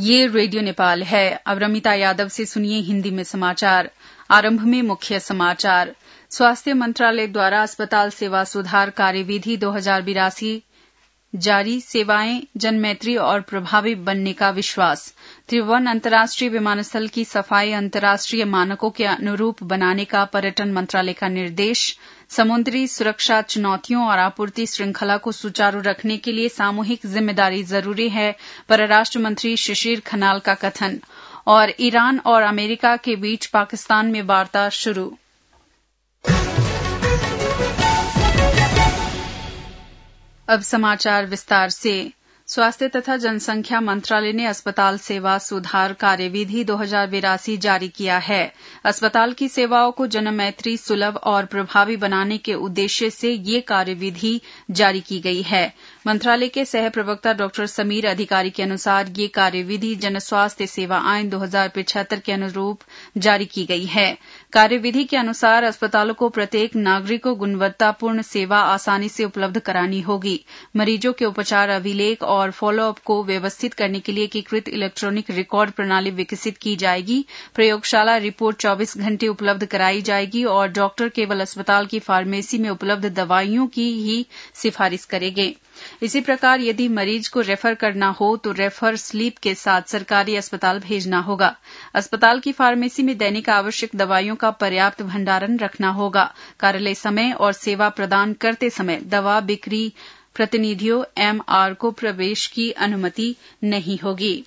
ये रेडियो नेपाल है। अब रमिता यादव से सुनिए हिंदी में समाचार। आरंभ में मुख्य समाचार। स्वास्थ्य मंत्रालय द्वारा अस्पताल सेवा सुधार कार्यविधि 2082 जारी, सेवाएं जनमैत्री और प्रभावी बनने का विश्वास। त्रिभुवन अंतर्राष्ट्रीय विमानस्थल की सफाई अंतर्राष्ट्रीय मानकों के अनुरूप बनाने का पर्यटन मंत्रालय का निर्देश। समुद्री सुरक्षा चुनौतियों और आपूर्ति श्रृंखला को सुचारू रखने के लिए सामूहिक जिम्मेदारी जरूरी है, परराष्ट्र मंत्री शिशिर खनाल का कथन। और ईरान और अमेरिका के बीच पाकिस्तान में वार्ता शुरू। अब समाचार विस्तार से। स्वास्थ्य तथा जनसंख्या मंत्रालय ने अस्पताल सेवा सुधार कार्यविधि 2082 जारी किया है। अस्पताल की सेवाओं को जनमैत्री, सुलभ और प्रभावी बनाने के उद्देश्य से ये कार्यविधि जारी की गई है। मंत्रालय के सह प्रवक्ता डॉ समीर अधिकारी के अनुसार ये कार्यविधि जनस्वास्थ्य सेवा आईन 2075 के अनुरूप जारी की गई है। कार्यविधि के अनुसार अस्पतालों को प्रत्येक नागरिक को गुणवत्तापूर्ण सेवा आसानी से उपलब्ध करानी होगी। मरीजों के उपचार अभिलेख और फॉलोअप को व्यवस्थित करने के लिए एकीकृत इलेक्ट्रॉनिक रिकॉर्ड प्रणाली विकसित की जाएगी। प्रयोगशाला रिपोर्ट 24 घंटे उपलब्ध कराई जाएगी और डॉक्टर केवल अस्पताल की फार्मेसी में उपलब्ध दवाइयों की ही सिफारिश करेंगे। इसी प्रकार यदि मरीज को रेफर करना हो तो रेफर स्लिप के साथ सरकारी अस्पताल भेजना होगा। अस्पताल की फार्मेसी में दैनिक आवश्यक दवाइयों का पर्याप्त भंडारण रखना होगा। कार्यालय समय और सेवा प्रदान करते समय दवा बिक्री प्रतिनिधियों एमआर को प्रवेश की अनुमति नहीं होगी।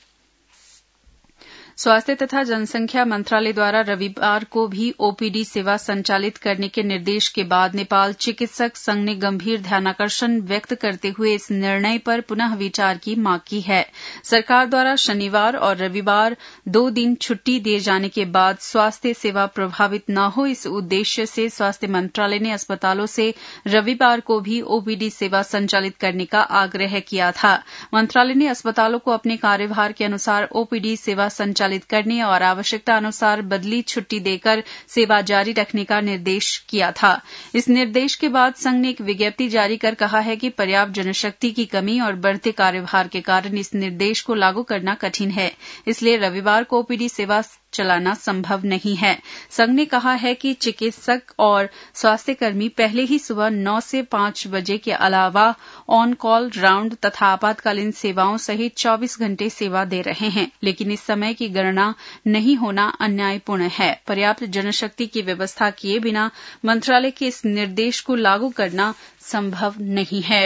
स्वास्थ्य तथा जनसंख्या मंत्रालय द्वारा रविवार को भी ओपीडी सेवा संचालित करने के निर्देश के बाद नेपाल चिकित्सक संघ ने गंभीर ध्यानाकर्षण व्यक्त करते हुए इस निर्णय पर पुनः विचार की मांग की है। सरकार द्वारा शनिवार और रविवार 2 दिन छुट्टी दिए जाने के बाद स्वास्थ्य सेवा प्रभावित न हो, इस उद्देश्य से स्वास्थ्य मंत्रालय ने अस्पतालों से रविवार को भी ओपीडी सेवा संचालित करने का आग्रह किया था। मंत्रालय ने अस्पतालों को अपने कार्यभार के अनुसार ओपीडी सेवा संचालित करने और आवश्यकता अनुसार बदली छुट्टी देकर सेवा जारी रखने का निर्देश किया था। इस निर्देश के बाद संघ ने एक विज्ञप्ति जारी कर कहा है कि पर्याप्त जनशक्ति की कमी और बढ़ते कार्यभार के कारण इस निर्देश को लागू करना कठिन है, इसलिए रविवार को ओपीडी सेवा चलाना संभव नहीं है। संघ ने कहा है कि चिकित्सक और स्वास्थ्यकर्मी पहले ही सुबह 9 से 5 बजे के अलावा ऑन कॉल, राउंड तथा आपातकालीन सेवाओं सहित 24 घंटे सेवा दे रहे हैं, लेकिन इस समय की गणना नहीं होना अन्यायपूर्ण है। पर्याप्त जनशक्ति की व्यवस्था किए बिना मंत्रालय के इस निर्देश को लागू करना संभव नहीं है।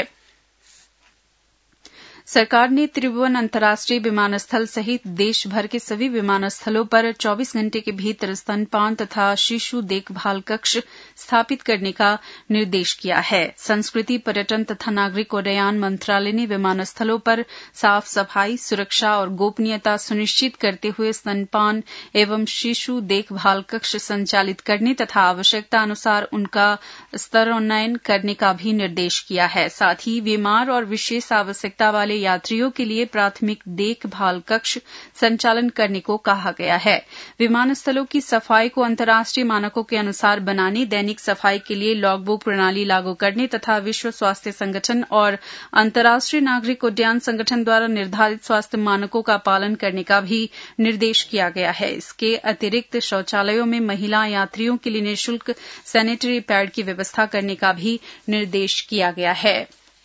सरकार ने त्रिभुवन अंतर्राष्ट्रीय विमानस्थल सहित देश भर के सभी विमानस्थलों पर 24 घंटे के भीतर स्तनपान तथा शिशु देखभाल कक्ष स्थापित करने का निर्देश किया है। संस्कृति, पर्यटन तथा नागरिक उड्डयन मंत्रालय ने विमानस्थलों पर साफ सफाई, सुरक्षा और गोपनीयता सुनिश्चित करते हुए स्तनपान एवं शिशु देखभाल कक्ष संचालित करने तथा आवश्यकता अनुसार उनका स्तरोन्नयन करने का भी निर्देश किया है। साथ ही बीमार और विशेष आवश्यकता वाले यात्रियों के लिए प्राथमिक देखभाल कक्ष संचालन करने को कहा गया है। विमानस्थलों की सफाई को अंतर्राष्ट्रीय मानकों के अनुसार बनाने, दैनिक सफाई के लिए लॉगबुक प्रणाली लागू करने तथा विश्व स्वास्थ्य संगठन और अंतर्राष्ट्रीय नागरिक उड्डयन संगठन द्वारा निर्धारित स्वास्थ्य मानकों का पालन करने का भी निर्देश किया गया है। इसके अतिरिक्त शौचालयों में महिला यात्रियों के लिए निःशुल्क सैनिटरी पैड की व्यवस्था करने का भी निर्देश किया गया है।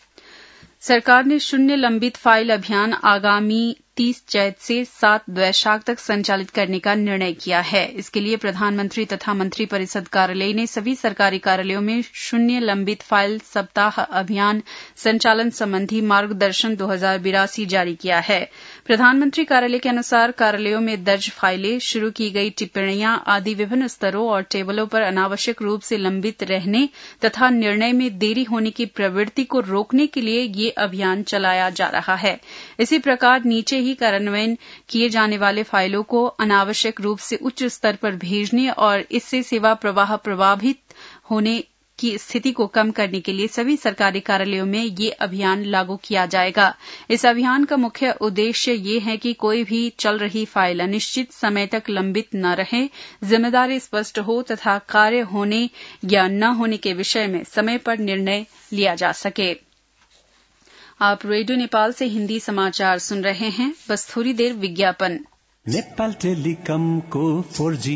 सरकार ने शून्य लंबित फाइल अभियान आगामी 30 चैत से 7 वैशाख तक संचालित करने का निर्णय किया है। इसके लिए प्रधानमंत्री तथा मंत्रिपरिषद कार्यालय ने सभी सरकारी कार्यालयों में शून्य लंबित फाइल सप्ताह अभियान संचालन संबंधी मार्गदर्शन 2082 जारी किया है। प्रधानमंत्री कार्यालय के अनुसार कार्यालयों में दर्ज फाइलें, शुरू की गई टिप्पणियां आदि विभिन्न स्तरों और टेबलों पर अनावश्यक रूप से लंबित रहने तथा निर्णय में देरी होने की प्रवृत्ति को रोकने के लिए ये अभियान चलाया जा रहा है। इसी प्रकार नीचे ही कार्यान्वयन किए जाने वाले फाइलों को अनावश्यक रूप से उच्च स्तर पर भेजने और इससे सेवा प्रवाह प्रभावित होने की स्थिति को कम करने के लिए सभी सरकारी कार्यालयों में ये अभियान लागू किया जाएगा। इस अभियान का मुख्य उद्देश्य ये है कि कोई भी चल रही फाइल अनिश्चित समय तक लंबित न रहे, जिम्मेदारी स्पष्ट हो तथा कार्य होने या न होने के विषय में समय पर निर्णय लिया जा सके। आप रेडियो नेपाल से हिंदी समाचार सुन रहे हैं। बस थोड़ी देर विज्ञापन। नेपाल टेलिकमको 4G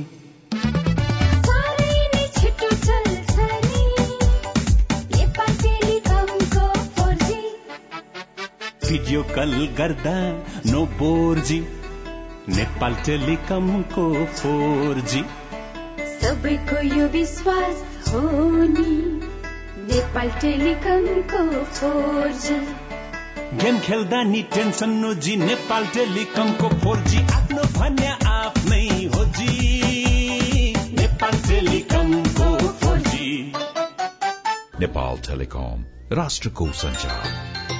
भिडियो कल गर्दा नो बोर्जी। नेपाल टेलिकमको 4G सबैको यो विश्वास हो नि। नेपाल टेलिकमको 4G गेम खेल्दा नि टेन्सन नो जी। नेपाल टेलिकमको 4G आफ्नो भन्या आफ्नै हो जी। नेपाल टेलिकमको 4G। नेपाल टेलिकम राष्ट्रको संचार।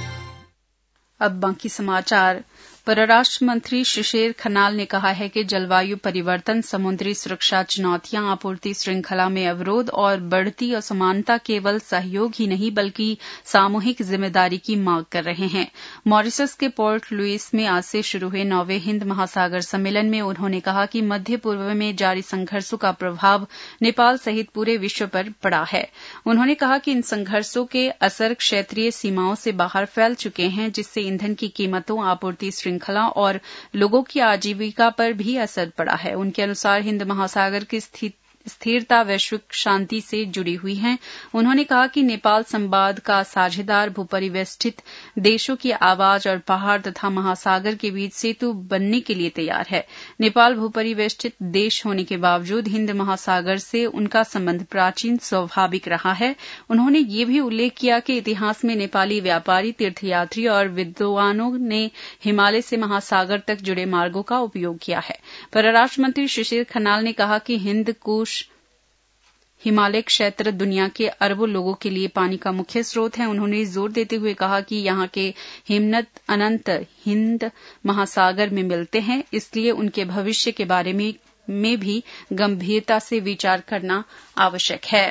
अब बाकी समाचार। परराष्ट्र मंत्री शिशिर खनाल ने कहा है कि जलवायु परिवर्तन, समुद्री सुरक्षा चुनौतियां, आपूर्ति श्रृंखला में अवरोध और बढ़ती असमानता केवल सहयोग ही नहीं बल्कि सामूहिक जिम्मेदारी की मांग कर रहे हैं। मॉरिशस के पोर्ट लुइस में आज से शुरू हुए 9वें हिंद महासागर सम्मेलन में उन्होंने कहा कि मध्य पूर्व में जारी संघर्षों का प्रभाव नेपाल सहित पूरे विश्व पर पड़ा है। उन्होंने कहा कि इन संघर्षों के असर क्षेत्रीय सीमाओं से बाहर फैल चुके हैं, जिससे ईंधन की कीमतों, आपूर्ति श्रृंखला और लोगों की आजीविका पर भी असर पड़ा है। उनके अनुसार हिंद महासागर की स्थिरता वैश्विक शांति से जुड़ी हुई है। उन्होंने कहा कि नेपाल संवाद का साझेदार, भूपरिवेष्टित देशों की आवाज और पहाड़ तथा महासागर के बीच सेतु बनने के लिए तैयार है। नेपाल भूपरिवेष्टित देश होने के बावजूद हिंद महासागर से उनका संबंध प्राचीन, स्वाभाविक रहा है। उन्होंने ये भी उल्लेख किया कि इतिहास में नेपाली व्यापारी, तीर्थयात्री और विद्वानों ने हिमालय से महासागर तक जुड़े मार्गों का उपयोग किया है। परराष्ट्र मंत्री शिशिर खनाल ने कहा कि हिंद कुश हिमालय क्षेत्र दुनिया के अरबों लोगों के लिए पानी का मुख्य स्रोत है। उन्होंने जोर देते हुए कहा कि यहाँ के हिमनद अनंत हिंद महासागर में मिलते हैं, इसलिए उनके भविष्य के बारे में भी गंभीरता से विचार करना आवश्यक है।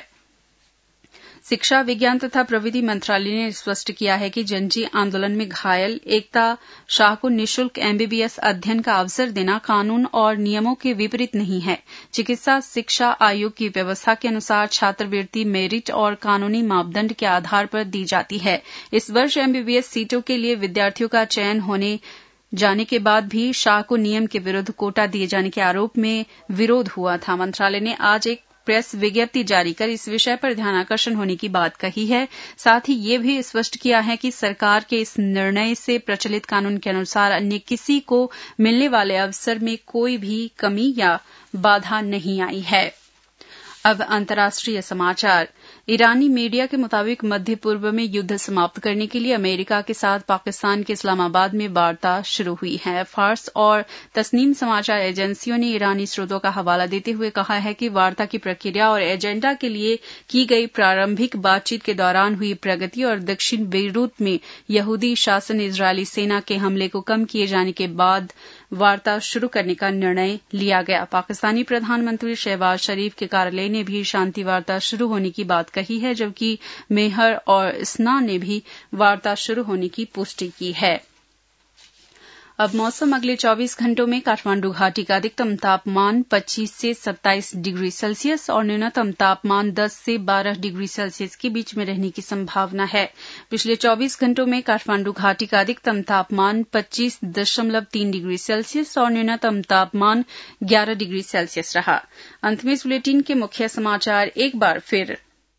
शिक्षा, विज्ञान तथा प्रविधि मंत्रालय ने स्पष्ट किया है कि जनजीय आंदोलन में घायल एकता शाह को निःशुल्क MBBS अध्ययन का अवसर देना कानून और नियमों के विपरीत नहीं है। चिकित्सा शिक्षा आयोग की व्यवस्था के अनुसार छात्रवृत्ति मेरिट और कानूनी मापदंड के आधार पर दी जाती है। इस वर्ष MBBS सीटों के लिए विद्यार्थियों का चयन होने जाने के बाद भी शाह को नियम के विरुद्ध कोटा दिए जाने के आरोप में विरोध हुआ था। मंत्रालय ने आज एक प्रेस विज्ञप्ति जारी कर इस विषय पर ध्यानाकर्षण होने की बात कही है। साथ ही ये भी स्पष्ट किया है कि सरकार के इस निर्णय से प्रचलित कानून के अनुसार अन्य किसी को मिलने वाले अवसर में कोई भी कमी या बाधा नहीं आई है। अब अंतर्राष्ट्रीय समाचार। ईरानी मीडिया के मुताबिक मध्य पूर्व में युद्ध समाप्त करने के लिए अमेरिका के साथ पाकिस्तान के इस्लामाबाद में वार्ता शुरू हुई है। फार्स और तस्नीम समाचार एजेंसियों ने ईरानी स्रोतों का हवाला देते हुए कहा है कि वार्ता की प्रक्रिया और एजेंडा के लिए की गई प्रारंभिक बातचीत के दौरान हुई प्रगति और दक्षिण बेरूत में यहूदी शासन इजरायली सेना के हमले को कम किए जाने के बाद वार्ता शुरू करने का निर्णय लिया गया। पाकिस्तानी प्रधानमंत्री शहबाज शरीफ के कार्यालय ने भी शांति वार्ता शुरू होने की बात कही है, जबकि मेहर और इसना ने भी वार्ता शुरू होने की पुष्टि की है। अब मौसम। अगले 24 घंटों में काठमांडू घाटी का अधिकतम तापमान 25 से 27 डिग्री सेल्सियस और न्यूनतम तापमान 10 से 12 डिग्री सेल्सियस के बीच में रहने की संभावना है। पिछले 24 घंटों में काठमांडू घाटी का अधिकतम तापमान 25.3 डिग्री सेल्सियस और न्यूनतम तापमान 11 डिग्री सेल्सियस रहा। अंत में इस बुलेटिन के मुख्य समाचार एक बार फिर।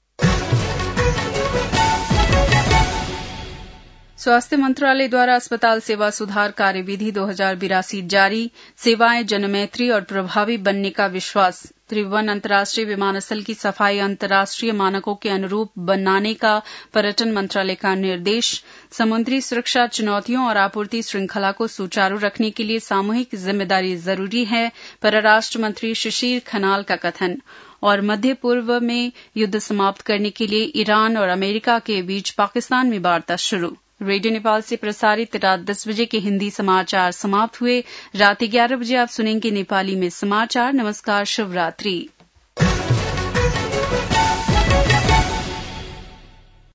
स्वास्थ्य मंत्रालय द्वारा अस्पताल सेवा सुधार कार्यविधि 2082 जारी। सेवाएं जनमैत्री और प्रभावी बनने का विश्वास। त्रिभुवन अंतर्राष्ट्रीय विमानस्थल की सफाई अंतर्राष्ट्रीय मानकों के अनुरूप बनाने का पर्यटन मंत्रालय का निर्देश। समुद्री सुरक्षा चुनौतियों और आपूर्ति श्रृंखला को सुचारू रखने के लिए सामूहिक जिम्मेदारी जरूरी है, परराष्ट्र मंत्री शिशिर खनाल का कथन। और मध्य पूर्व में युद्ध समाप्त करने के लिए ईरान और अमेरिका के बीच पाकिस्तान में वार्ता शुरू। रेडियो नेपाल से प्रसारित रात 10 बजे के हिंदी समाचार समाप्त हुए। रात 11 बजे आप सुनेंगे नेपाली में समाचार। नमस्कार, शुभ रात्रि।